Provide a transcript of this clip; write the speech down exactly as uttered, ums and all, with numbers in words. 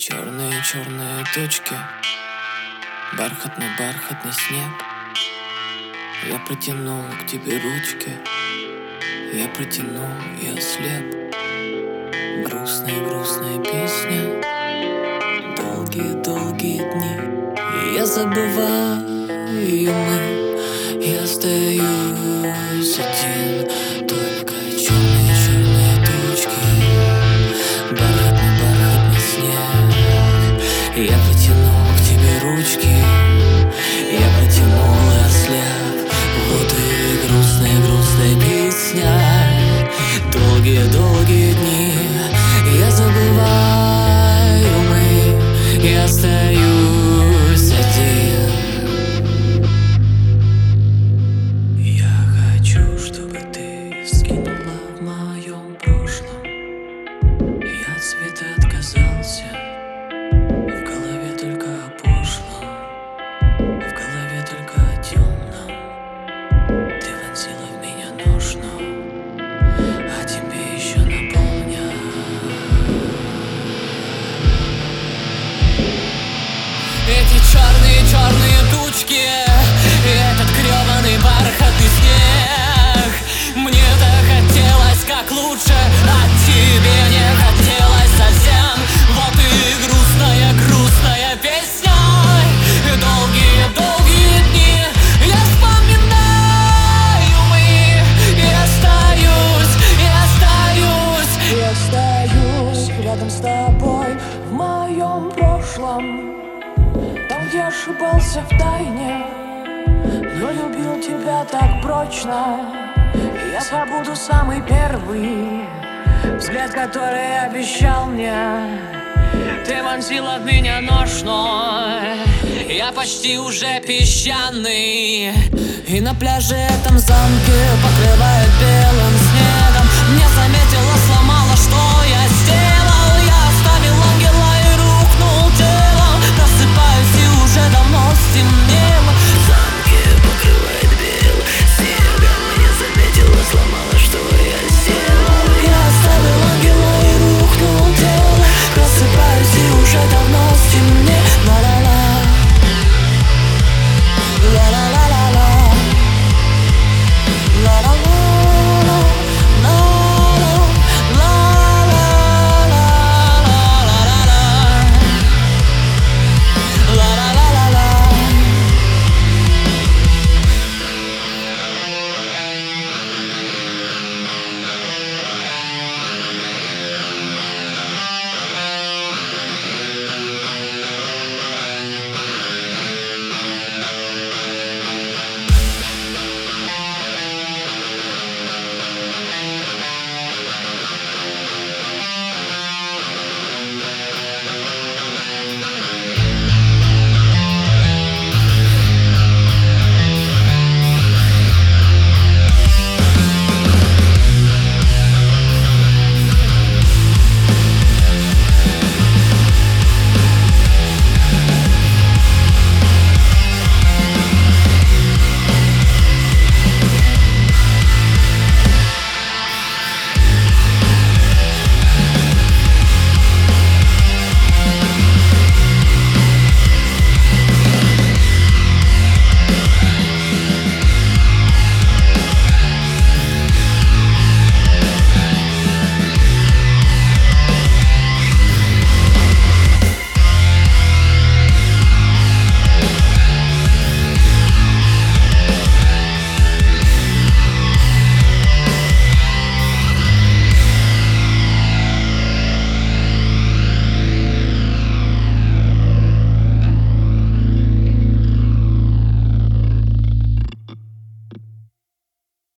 Черные-черные точки, бархатный-бархатный снег. Я протянул к тебе ручки, я протянул, я ослеп. Грустная-грустная песня, долгие-долгие дни. И я забываю мы, я остаюсь один. Только черные-черные точки, бархатный-бархатный снег. Я протянул к тебе ручки, я протянул и ослеп. Вот и грустная-грустная песня, долгие-долгие дни. Я забываю мы, я остаюсь один. Я хочу, чтобы ты скинула в моем прошлом. Я от света отказался, в голове только о пошлом, в голове только о темном. Ты вонзила в меня нож, но а тебе еще напомню. Эти черные-черные тучки, этот гребаный бархатный снег. Мне так хотелось как лучше, а тебе не хотелось совсем. Вот и грустная-грустная песня, долгие-долгие дни. Я вспоминаю мы, и остаюсь, и остаюсь, и остаюсь рядом с тобой в моем прошлом. Там, где ошибался в тайне, но любил тебя так прочно. Я забуду самый первый взгляд, который обещал мне. Ты вонзила в меня нож, но я почти уже песчаный. И на пляже этом замке покрывает белым снегом. Не заметила, сломала, что я сделал. Я оставил ангела и рухнул телом. Просыпаюсь и уже давно стемнело. В замке покрывает белым снегом. Не заметила, сломала, что я сделал. Я оставил ангела и рухнул телом. Просыпаюсь и уже давно стемнело.